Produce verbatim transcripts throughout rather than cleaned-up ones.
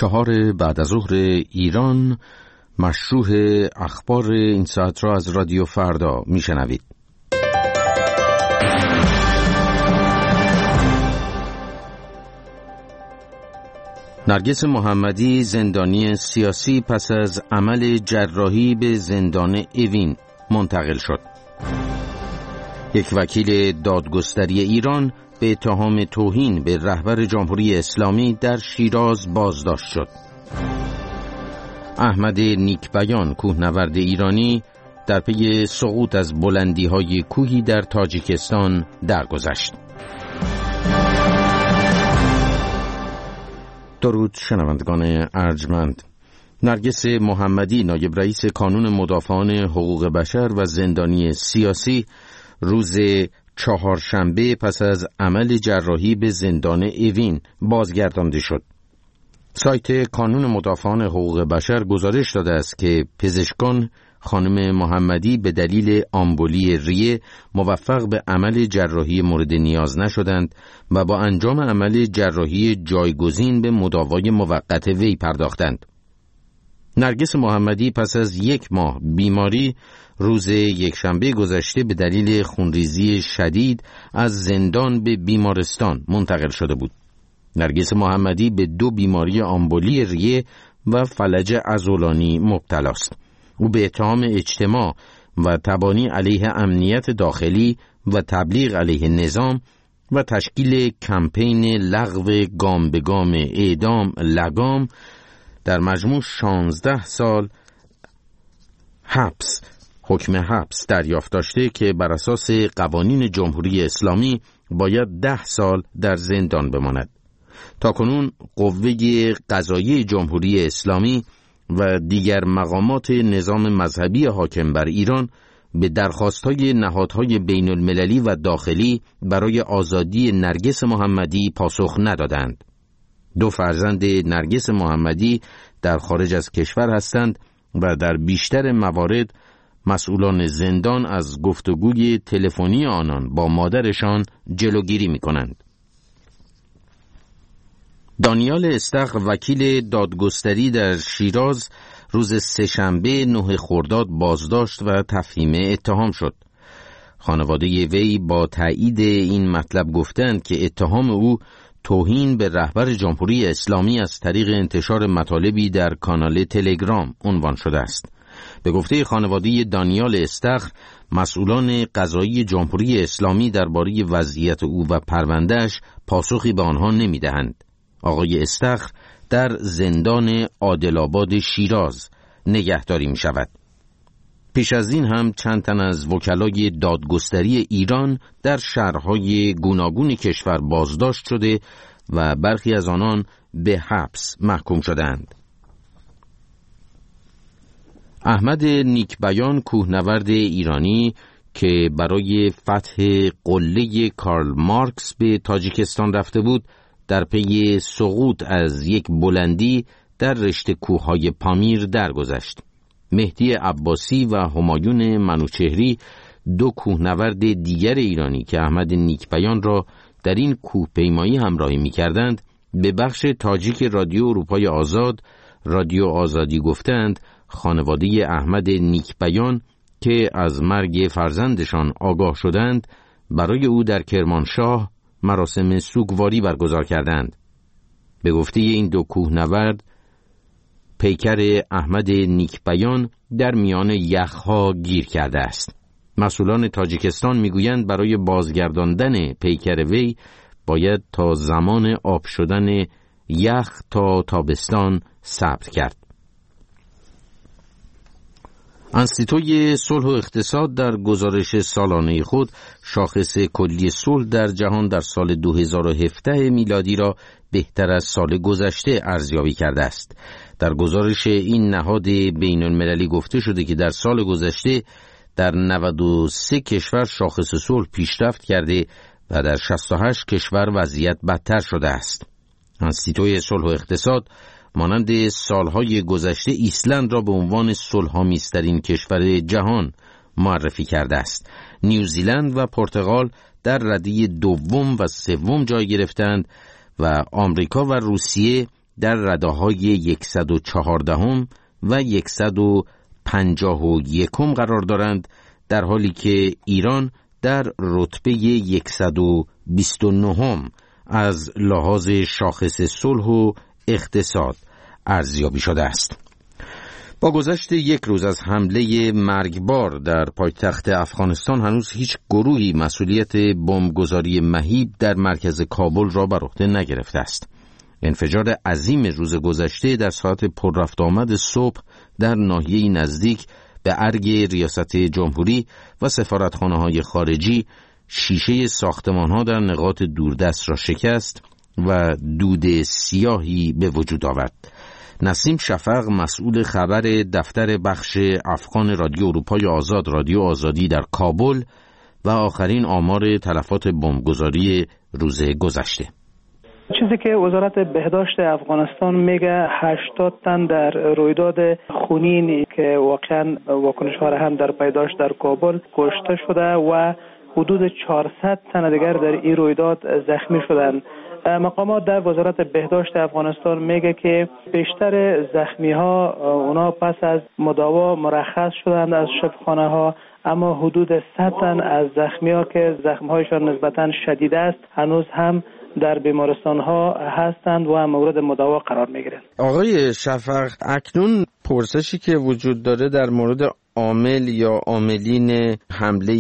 چهار بعد از ظهر ایران مشروح اخبار این ساعت را از رادیو فردا میشنوید. نرگس محمدی زندانی سیاسی پس از عمل جراحی به زندان اوین منتقل شد. یک وکیل دادگستری ایران به اتهام توهین به رهبر جمهوری اسلامی در شیراز بازداشت شد. احمد نیکبیان کوهنورد ایرانی در پی سقوط از بلندی‌های کوهی در تاجیکستان درگذشت. درود شنوندگان ارجمند. نرگس محمدی نایب رئیس کانون مدافعان حقوق بشر و زندانی سیاسی روز چهارشنبه پس از عمل جراحی به زندان اوین بازگردانده شد. سایت کانون مدافعان حقوق بشر گزارش داده است که پزشکان خانم محمدی به دلیل آمبولی ریه موفق به عمل جراحی مورد نیاز نشدند و با انجام عمل جراحی جایگزین به مداوای موقت وی پرداختند. نرگس محمدی پس از یک ماه بیماری روز یکشنبه گذشته به دلیل خونریزی شدید از زندان به بیمارستان منتقل شده بود. نرگس محمدی به دو بیماری آمبولی ریه و فلج عضلانی مبتلا است. او به اتهام اجتماع و تبانی علیه امنیت داخلی و تبلیغ علیه نظام و تشکیل کمپین لغو گام به گام اعدام لگام در مجموع شانزده سال حبس حکم حبس دریافت داشته که بر اساس قوانین جمهوری اسلامی باید ده سال در زندان بماند. تاکنون قوه قضاییه جمهوری اسلامی و دیگر مقامات نظام مذهبی حاکم بر ایران به درخواست‌های نهادهای بین المللی و داخلی برای آزادی نرگس محمدی پاسخ ندادند. دو فرزند نرگس محمدی در خارج از کشور هستند و در بیشتر موارد مسئولان زندان از گفتگوی تلفنی آنان با مادرشان جلوگیری می‌کنند. دانیال استخر وکیل دادگستری در شیراز روز سه‌شنبه نه خرداد بازداشت و تفهیم اتهام شد. خانواده وی با تایید این مطلب گفتند که اتهام او توهین به رهبر جمهوری اسلامی از طریق انتشار مطالبی در کانال تلگرام عنوان شده است. به گفته خانواده دانیال استخر، مسئولان قضایی جمهوری اسلامی درباره وضعیت او و پروندهش پاسخی به آنها نمی‌دهند. آقای استخر در زندان عادل‌آباد شیراز نگهداری می شود. پیش از این هم چند تن از وکلای دادگستری ایران در شهرهای گوناگون کشور بازداشت شده و برخی از آنان به حبس محکوم شدند. احمد نیکبیان کوهنورد ایرانی که برای فتح قله کارل مارکس به تاجیکستان رفته بود، در پی سقوط از یک بلندی در رشته کوههای پامیر درگذشت. مهدی عباسی و همایون منوچهری، دو کوهنورد دیگر ایرانی که احمد نیکبیان را در این کوهپیمایی همراهی می‌کردند، به بخش تاجیک رادیو اروپای آزاد، رادیو آزادی گفتند خانواده احمد نیکبیان که از مرگ فرزندشان آگاه شدند، برای او در کرمانشاه مراسم سوگواری برگزار کردند. به گفته این دو کوهنورد، پیکر احمد نیکبیان در میان یخها گیر کرده است. مسئولان تاجیکستان میگویند برای بازگرداندن پیکر وی باید تا زمان آب شدن یخ تا تابستان صبر کرد. انستیتوی صلح و اقتصاد در گزارش سالانه خود شاخص کلی صلح در جهان در سال دو هزار و هفده میلادی را بهتر از سال گذشته ارزیابی کرده است. در گزارش این نهاد بین المللی گفته شده که در سال گذشته در نود و سه کشور شاخص صلح پیشرفت کرده و در شصت و هشت کشور وضعیت بدتر شده است. انستیتوی صلح و اقتصاد مانند سالهای گذشته ایسلند را به عنوان صلح‌آمیزترین کشور جهان معرفی کرده است. نیوزیلند و پرتغال در رده دوم و سوم جای گرفتند و آمریکا و روسیه در رده‌های صد و چهارده و صد و پنجاه و یک قرار دارند، در حالی که ایران در رتبه صد و بیست و نه از لحاظ شاخص صلح و اقتصاد ارزیابی شده است. با گذشت یک روز از حمله مرگبار در پایتخت افغانستان، هنوز هیچ گروهی مسئولیت بمبگذاری مهیب در مرکز کابل را بر عهده نگرفته است. انفجار عظیم روز گذشته در ساعت پر رفت آمد صبح در ناحیه نزدیک به ارگ ریاست جمهوری و سفارتخانه‌های خارجی شیشه ساختمان‌ها در نقاط دوردست را شکست و دود سیاهی به وجود آورد. نسیم شفق، مسئول خبر دفتر بخش افغان رادیو اروپای آزاد رادیو آزادی در کابل و آخرین آمار تلفات بمبگذاری روز گذشته. چیزی که وزارت بهداشت افغانستان میگه هشتاد تن در رویداد خونین که واقعا واکنش‌ها را هم در پیداشت در کابل کشته شده و حدود چهارصد تن دیگر در این رویداد زخمی شدند. مقامات در وزارت بهداشت افغانستان میگه که بیشتر زخمی ها اونا پس از مداوا مرخص شدند از شفاخانه ها، اما حدود صد تن از زخمی ها که زخم هایشان نسبتاً شدید است هنوز هم در بیمارستان ها هستند و مورد مداوا قرار میگیرند. آقای شفق، اکنون پرسشی که وجود داره در مورد عامل یا عاملین حمله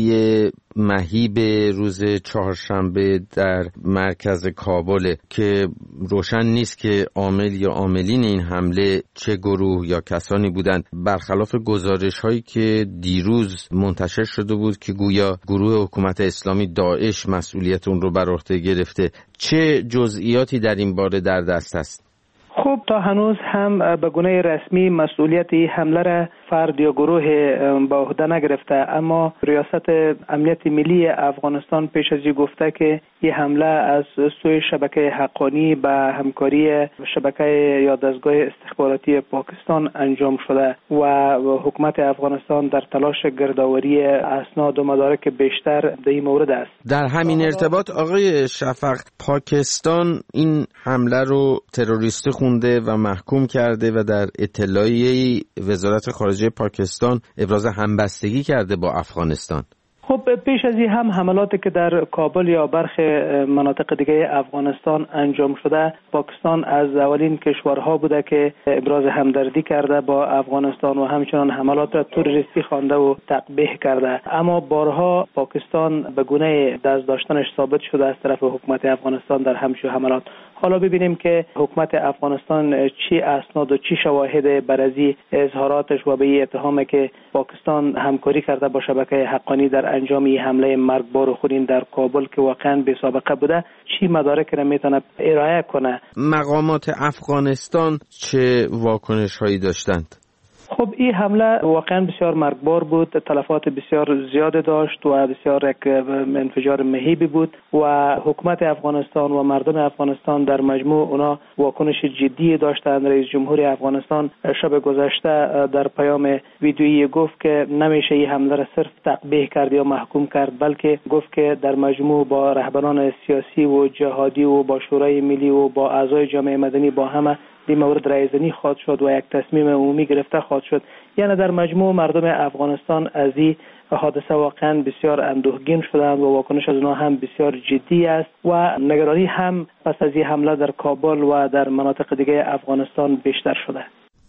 مهیب روز چهارشنبه در مرکز کابل که روشن نیست که عامل یا عاملین این حمله چه گروه یا کسانی بودند، برخلاف گزارش هایی که دیروز منتشر شده بود که گویا گروه حکومت اسلامی داعش مسئولیت اون رو بر عهده گرفته. چه جزئیاتی در این باره در دست است؟ خب تا هنوز هم به گونه رسمی مسئولیت این حمله را فرد یا گروه به عهده نگرفته، اما ریاست امنیت ملی افغانستان پیش از این گفته که این حمله از سوی شبکه حقانی به همکاری شبکه یا دستگاه استخباراتی پاکستان انجام شده و حکومت افغانستان در تلاش گردآوری اسناد و مدارک بیشتر در این مورد است. در همین ارتباط آقای شفق، پاکستان این حمله رو تروریستی خونده و محکوم کرده و در اطلاعیه وزارت خارجه پاکستان ابراز همبستگی کرده با افغانستان. خب پیش از این هم حملاتی که در کابل یا برخی مناطق دیگه افغانستان انجام شده، پاکستان از اولین کشورها بوده که ابراز همدردی کرده با افغانستان و همچنان حملات را تروریستی خوانده و تقبیح کرده، اما بارها پاکستان به گونه دست داشتنش ثابت شده از طرف حکومت افغانستان در همچین حملات. حالا ببینیم که حکومت افغانستان چی اسناد و چی شواهد بر از اظهاراتش و به این اتهامی که پاکستان همکاری کرده با شبکه حقانی در انجام این حمله مرگبار و خونین در کابل که واقعا بی سابقه بوده، چی مدارک را میتونه ارائه کنه. مقامات افغانستان چه واکنش هایی داشتند؟ خب این حمله واقعا بسیار مرگبار بود، تلفات بسیار زیاد داشت و بسیار یک انفجار مهیبی بود و حکومت افغانستان و مردم افغانستان در مجموع اونا واکنش جدی داشتند. رئیس جمهور افغانستان شب گذشته در پیام ویدیویی گفت که نمیشه این حمله را صرف تقبیح کرد یا محکوم کرد، بلکه گفت که در مجموع با رهبران سیاسی و جهادی و با شورای ملی و با اعضای جامعه مدنی با همه این مورد رایزنی خواهد شد و یک تصمیم عمومی گرفته خواهد شد. یعنی در مجموع مردم افغانستان از این حادثه واقعا بسیار اندوهگین شدند و واکنش از اونها هم بسیار جدی است و نگرانی هم پس از این حمله در کابل و در مناطق دیگه افغانستان بیشتر شده.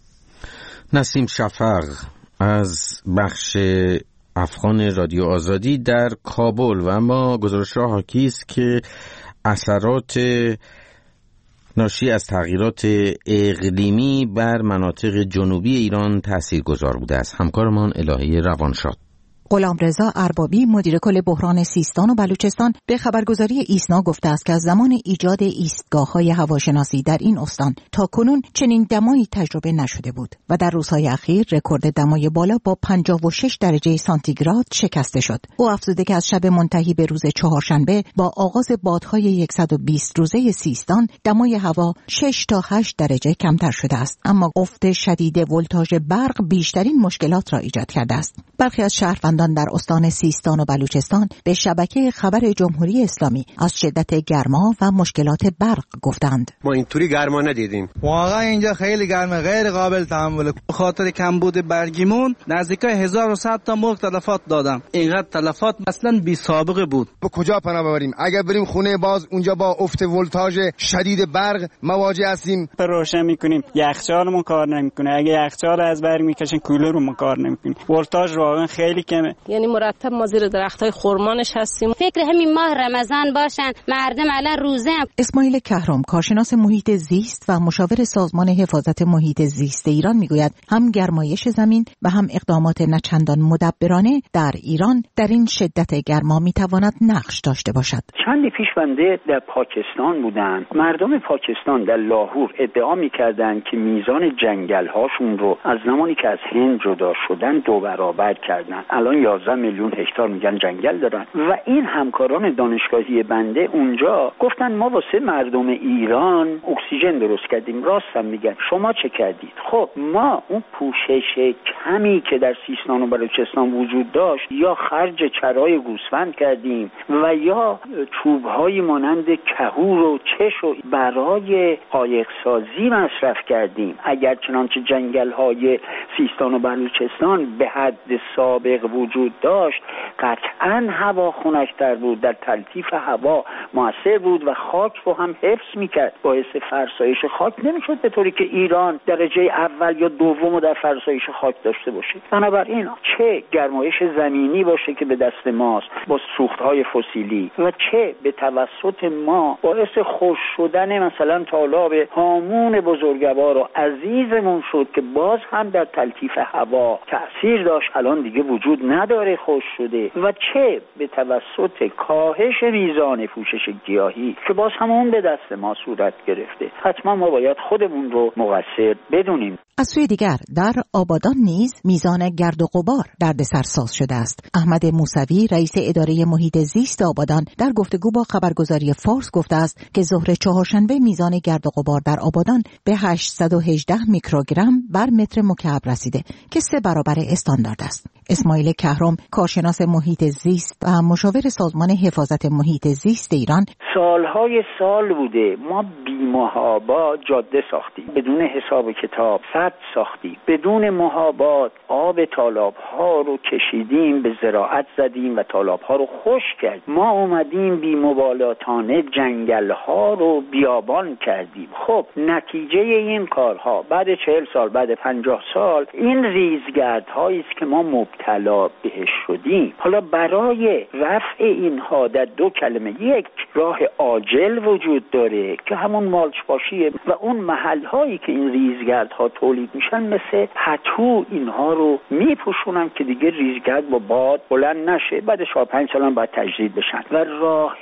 نسیم شفق از بخش افغان رادیو آزادی در کابل. و اما گزارش را حاکی است که اثرات ناشی از تغییرات اقلیمی بر مناطق جنوبی ایران تاثیرگذار بوده است. همکارمان الهه روانشاد. غلامرضا اربابی، مدیر کل بحران سیستان و بلوچستان، به خبرگزاری ایسنا گفته است که از زمان ایجاد ایستگاه‌های هواشناسی در این استان تا کنون چنین دمایی تجربه نشده بود و در روزهای اخیر رکورد دمای بالا با پنجاه و شش درجه سانتیگراد شکسته شد. او افزوده که از شب منتهی به روز چهارشنبه با آغاز بادهای صد و بیست روزه سیستان دمای هوا شش تا هشت درجه کمتر شده است، اما افت شدید ولتاژ برق بیشترین مشکلات را ایجاد کرده است. برخی از شهروندان نچندان در استان سیستان و بلوچستان به شبکه خبر جمهوری اسلامی از شدت گرما و مشکلات برق گفتند. ما اینطوری گرما ندیدیم. واقعا اینجا خیلی گرمه، غیر قابل تحمله. به خاطر کمبود برگیمون نزدیک هزار و صد تا مرغ تلفات دادم. اینقدر تلفات اصلا بی سابقه بود. به کجا پناه ببریم؟ اگر بریم خونه باز اونجا با افت ولتاژ شدید برق مواجه هستیم. روشن میکنیم یخچالمون کار نمیکنه. اگه یخچال از بر میکشن کولرمون کار نمیکنه. ولتاژ واقعا خیلی کمه. یعنی مرتب ما زیر درختای خرما نشستیم. فکر همین ماه رمضان باشن مردم الان روزه هم. اسماعیل کهرم کارشناس محیط زیست و مشاور سازمان حفاظت محیط زیست ایران میگوید هم گرمایش زمین و هم اقدامات نچندان مدبرانه در ایران در این شدت گرما میتواند نقش داشته باشد. چندی پیش بنده در پاکستان بودن. مردم پاکستان در لاهور ادعا میکردند که میزان جنگل هاشون رو از زمانی که از هند جدا شدن دو برابر کردن. الان یازده میلیون هکتار میگن جنگل دارن و این همکاران دانشگاهی بنده اونجا گفتن ما واسه مردم ایران اکسیژن درست کردیم. راستم میگن. شما چه کردید؟ خب ما اون پوشش کمی که در سیستان و بلوچستان وجود داشت یا خرج چرای گوسفند کردیم و یا چوب‌های مانند کهور و چش و برای قایق‌سازی مصرف کردیم. اگر چنانچه جنگل‌های سیستان و بلوچستان به حد سابق وجود داشت قطعاً هوا خنک‌تر بود، در تلطیف هوا مؤثر بود و خاک رو هم حفظ می‌کرد. باعث فرسایش خاک نمی‌شد به طوری که ایران درجه اول یا دوم در فرسایش خاک داشته باشه. بنابراین چه گرمایش زمینی باشه که به دست ماست با سوخت‌های فسیلی و چه به توسط ما باعث خشک شدن مثلا تالاب هامون بزرگوار و عزیزمون شد که باز هم در تلطیف هوا تأثیر داشت، الان دیگه وجود نداره، خشک شده. و چه به توسط کاهش میزان پوشش گیاهی که باز هم اون به دست ما صورت گرفته. حتما ما باید خودمون رو مقصر بدونیم. از سوی دیگر در آبادان نیز میزان گرد و غبار دردسر ساز شده است. احمد موسوی رئیس اداره محیط زیست آبادان در گفتگو با خبرگزاری فارس گفته است که ظهر چهارشنبه میزان گرد و غبار در آبادان به هشتصد و هجده میکروگرم بر متر مکعب رسیده که سه برابر استاندارد است. اسماعیل کهرم کارشناس محیط زیست و مشاور سازمان حفاظت محیط زیست ایران سالهای سال بوده ما بی‌محابا جاده ساختیم، بدون حساب کتاب سد ساختیم، بدون محابات آب تالاب‌ها رو کشیدیم، به زراعت زدیم و تالاب‌ها رو خشک کردیم. ما اومدیم بی‌مبالاتانه جنگل‌ها رو بیابان کردیم. خب نتیجه این کارها بعد چهل سال، بعد پنجاه سال این ریزگردهایی است که ما مبتلا بهش شدیم. حالا برای رفع اینها در دو کلمه، یک راه عاجل وجود داره که همون مالچ باشیه و اون محل‌هایی که این ریزگردها تولید میشن مثل پتو اینها رو میپوشونن که دیگه ریزگرد با باد بلند نشه. بعد چهار پنج سال هم باید تجدید بشن. و راه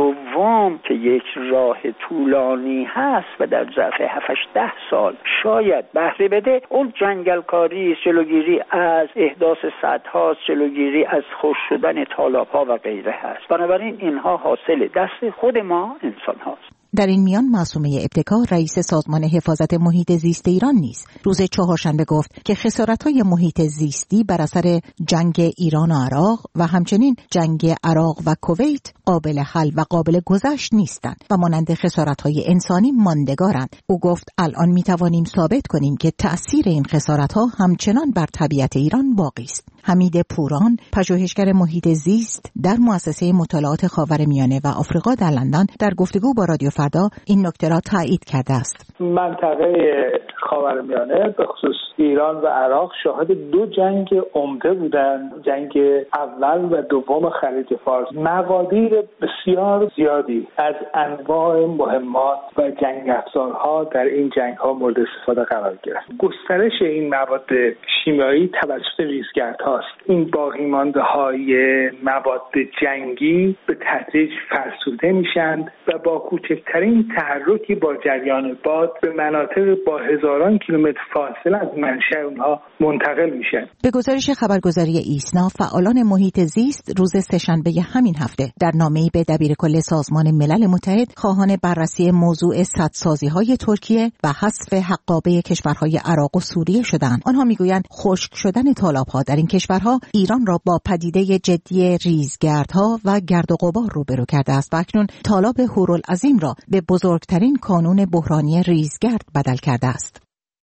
دوم که یک راه طولانی هست و در ظرف هفت ده سال شاید بهره بده، اون جنگل کاری، جلوگیری از احداث سدها، جلوگیری از خشک شدن تالاب‌ها و غیره هست. بنابراین اینها حاصل دست خود ما انسان هاست. در این میان معصومه ابتکار رئیس سازمان حفاظت محیط زیست ایران نیز روز چهارشنبه گفت که خسارت‌های محیط زیستی بر اثر جنگ ایران و عراق و همچنین جنگ عراق و کویت قابل حل و قابل گذشت نیستند و مانند خسارت‌های انسانی ماندگارند. او گفت الان می‌توانیم ثابت کنیم که تأثیر این خسارت‌ها همچنان بر طبیعت ایران باقی است. حمید پوران پژوهشگر محیط زیست در مؤسسه مطالعات خاورمیانه و آفریقا در لندن در گفتگو با رادیو فردا این نکته را تایید کرده است. منطقه خاورمیانه به خصوص ایران و عراق شاهد دو جنگ عمده بودند، جنگ اول و دوم خلیج فارس. مقادیر بسیار زیادی از انواع مهمات و جنگ افزارها در این جنگ‌ها مورد استفاده قرار گرفت. گسترش این مواد شیمیایی توسط ریزگردها است. این باقی مانده های مواد جنگی به تدریج فرسوده میشند و با کوچکترین تحرکی با جریان باد به مناطق با هزاران چند کیلومتر فاصله از منشأ اونها منتقل میشن. به گزارش خبرگزاری ایسنا، فعالان محیط زیست روز سه‌شنبه همین هفته در نامه‌ای به دبیرکل سازمان ملل متحد خواهان بررسی موضوع سدسازی‌های ترکیه و حذف حقابه کشورهای عراق و سوریه شدند. آنها میگویند خشک شدن تالاب‌ها در این کشورها ایران را با پدیده جدی ریزگردها و گرد و غبار روبرو کرده است و اکنون تالاب هورالعظیم را به بزرگترین کانون بحرانی ریزگرد بدل کرده است.